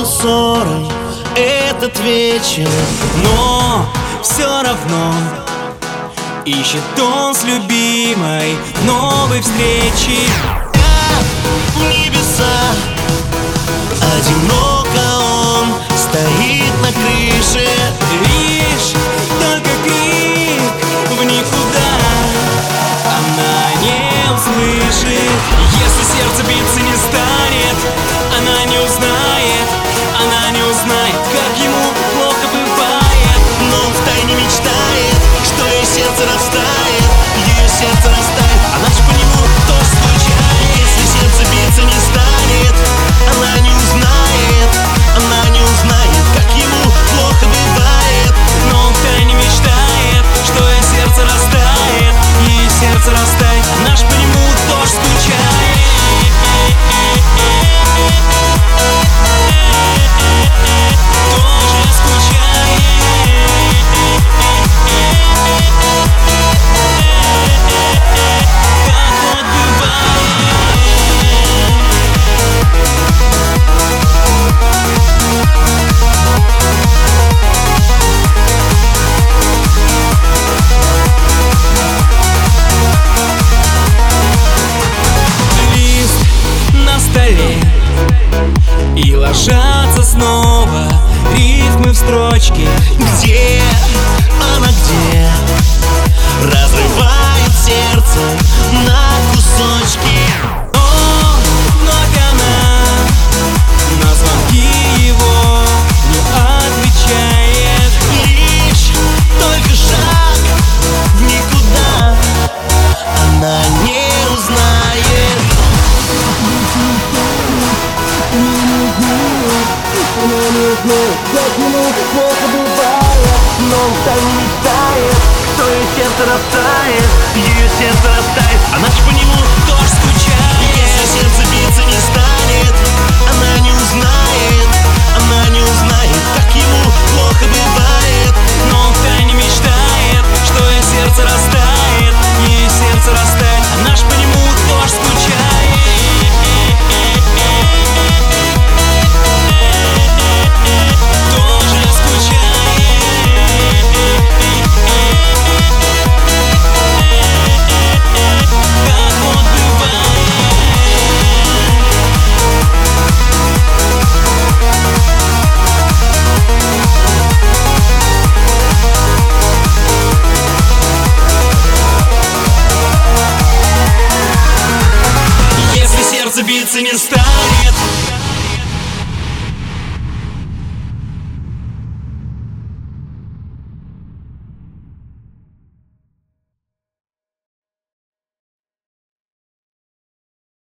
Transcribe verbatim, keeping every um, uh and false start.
ссорой этот вечер, но все равно ищет он с любимой новой встречи. В небеса одиноко он стоит на крыше. Лишь только крик в никуда она не услышит. Если сердце биться не станет, она не узнает, она не узнает, как ему плохо бывает. Но он втайне мечтает, что ее сердце растает, ее сердце растает, она ж по нему тоже скучает. Если сердце биться не станет, она не узнает, она не узнает, как ему плохо бывает. Но он втайне мечтает, что ее сердце растает, ее сердце растает, она ж по нему тоже скучает. Тоже скучает. Как вот бывает. Лист на столе, и ложатся снова рифмы в строчке. Где она, где разрывает сердце на кусочки? О, вновь она на звонки его не отвечает. Лишь только шаг в никуда она не узнает. Как ему плохо бывает, но он втайне мечтает, что ее сердце растает, ее сердце растает, она ж по нему тоже скучает. Если сердце биться не станет, она не узнает, она не узнает, как ему плохо бывает. Но он втайне мечтает, что ее сердце растает, ее сердце растает, она ж по нему тоже скучает. Тоже скучает. Как вот бывает. Если сердце биться не станет,